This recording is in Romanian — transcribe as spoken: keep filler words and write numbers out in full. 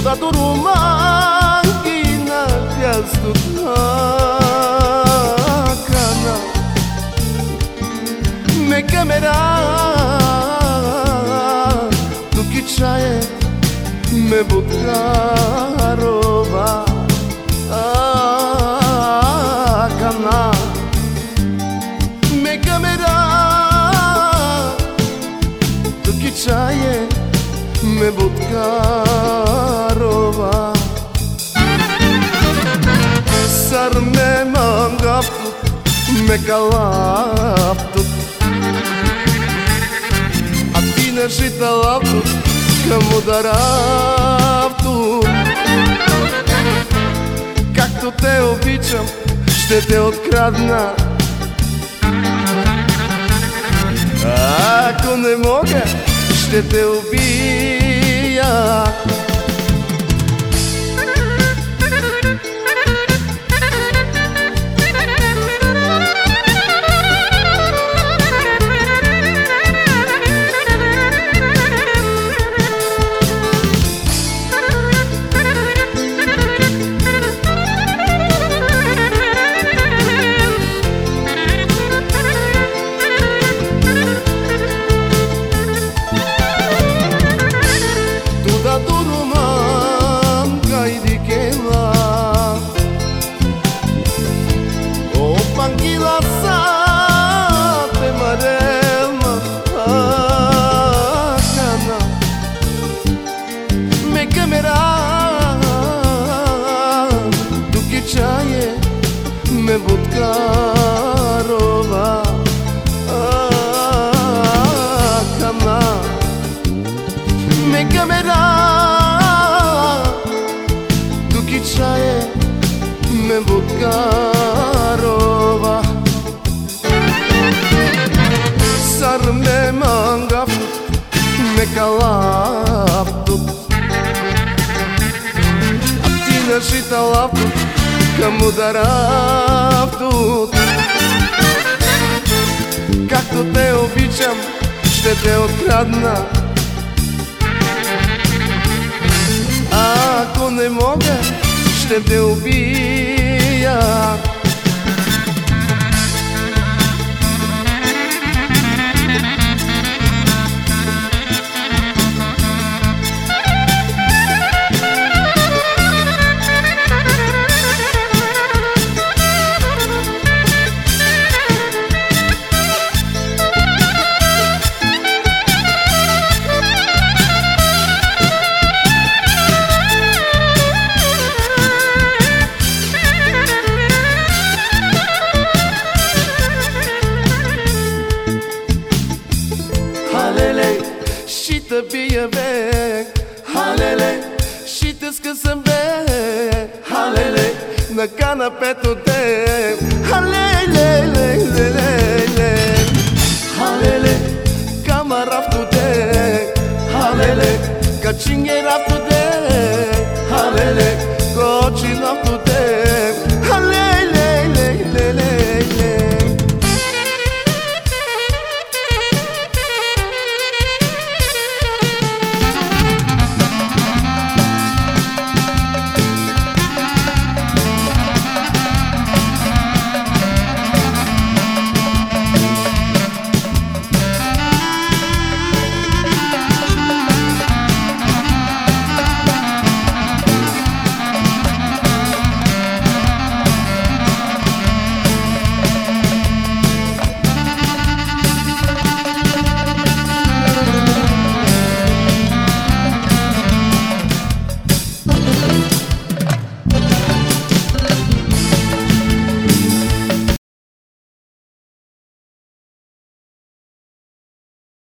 dato romanchina piasto cana me chiamerà tu chi c'hai me buttarova cana me chiamerà tu chi c'hai me buttarova sar me mangaptu me kalaptu a tine житалапtu кому даравtu както те обичам ще те открадна ако не мога ще те убия me butkarova cana me chiamerà tu chi c'hai me butkarova sar me mangaf me kalaptu a tine житалапtu кому даравtu както те обичам ще те открадна ако не мога ще те убия și te bie be halele și te scăsăm be halele na canapé-tu de halele le le le halele camaraftu de halele cacingheraftu